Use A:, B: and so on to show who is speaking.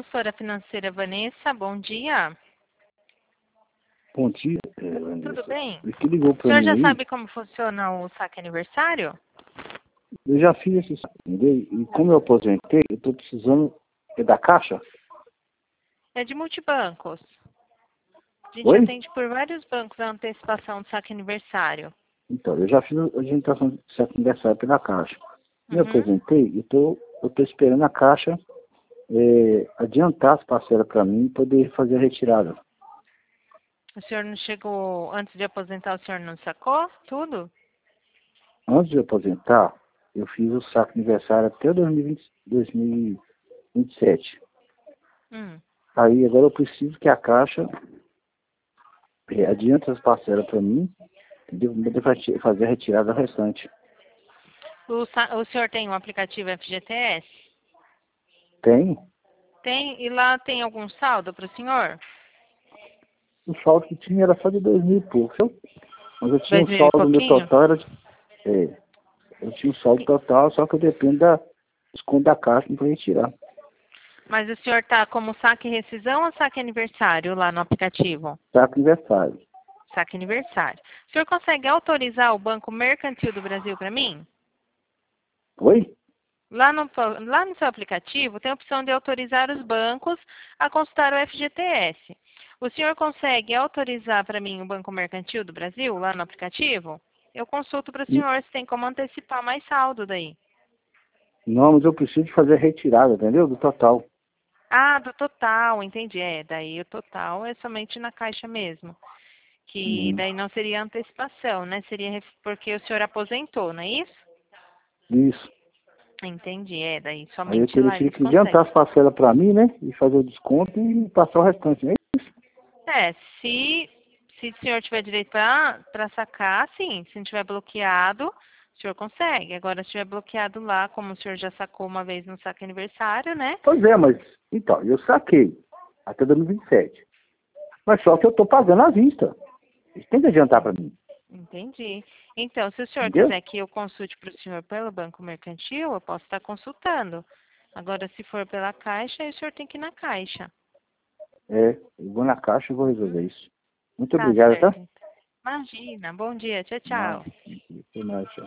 A: consultora financeira Vanessa, bom dia.
B: Bom dia,
A: Tudo
B: Vanessa.
A: bem?
B: Você ligou
A: O
B: para
A: senhor
B: mim
A: já
B: aí?
A: sabe como funciona o saque aniversário?
B: Eu já fiz esse saque, entendeu? E como eu aposentei, eu estou precisando da caixa.
A: É de multibancos. A gente
B: Oi?
A: atende por vários bancos a antecipação do saque aniversário.
B: Então, eu já fiz a agitação de saque aniversário pela caixa. Me
A: Uhum.
B: aposentei e eu tô esperando a caixa adiantar as parcelas para mim e poder fazer a retirada.
A: O senhor não chegou, antes de aposentar, o senhor não sacou tudo?
B: Antes de aposentar, eu fiz o saque aniversário até 2027.
A: Hum.
B: Aí agora eu preciso que a caixa adiante as parcelas para mim, entendeu? Pra poder fazer a retirada restante.
A: O senhor tem um aplicativo FGTS?
B: Tem.
A: Tem, e lá tem algum saldo para o senhor?
B: O saldo que tinha era só de 2.000 e pouco, sabe? Mas eu tinha um
A: 2.000 e
B: saldo, meu
A: pouquinho?
B: total era eu tinha um saldo total, só que eu dependo da desconto da caixa para retirar.
A: Mas o senhor está como saque rescisão ou saque aniversário lá no aplicativo?
B: Saque aniversário.
A: Saque aniversário. O senhor consegue autorizar o Banco Mercantil do Brasil para mim?
B: Oi?
A: Lá no seu aplicativo tem a opção de autorizar os bancos a consultar o FGTS. O senhor consegue autorizar para mim o Banco Mercantil do Brasil lá no aplicativo? Eu consulto para o
B: N-
A: senhor se tem como antecipar mais saldo daí.
B: Não, mas eu preciso de fazer a retirada, entendeu? Do total.
A: Ah, do total, entendi. É, daí o total é somente na caixa mesmo. Que
B: Uhum.
A: daí não seria antecipação, né? Seria porque o senhor aposentou, não é isso?
B: Isso.
A: Entendi, é, daí
B: Aí eu
A: somente lá
B: teria
A: eles
B: que
A: conseguem.
B: adiantar as parcelas para mim, né? E fazer o desconto e passar o restante, né?
A: É, se o senhor tiver direito para sacar, sim. Se não tiver bloqueado, o senhor consegue. Agora, se tiver bloqueado lá, como o senhor já sacou uma vez no saque aniversário, né?
B: Pois é, mas então, eu saquei até 2027. Mas só que eu tô pagando à vista. Eles têm que adiantar para mim,
A: Entendi. Então, se o senhor
B: entendeu?
A: quiser que eu consulte para o senhor pelo Banco Mercantil, eu posso estar consultando. Agora, se for pela Caixa, aí o senhor tem que ir na Caixa.
B: Eu vou na caixa e vou
A: Uhum.
B: resolver isso. Muito
A: Tá
B: obrigado, tá?
A: certo. Imagina. Bom dia. Tchau,
B: Nada.
A: tchau.
B: Até mais, tchau.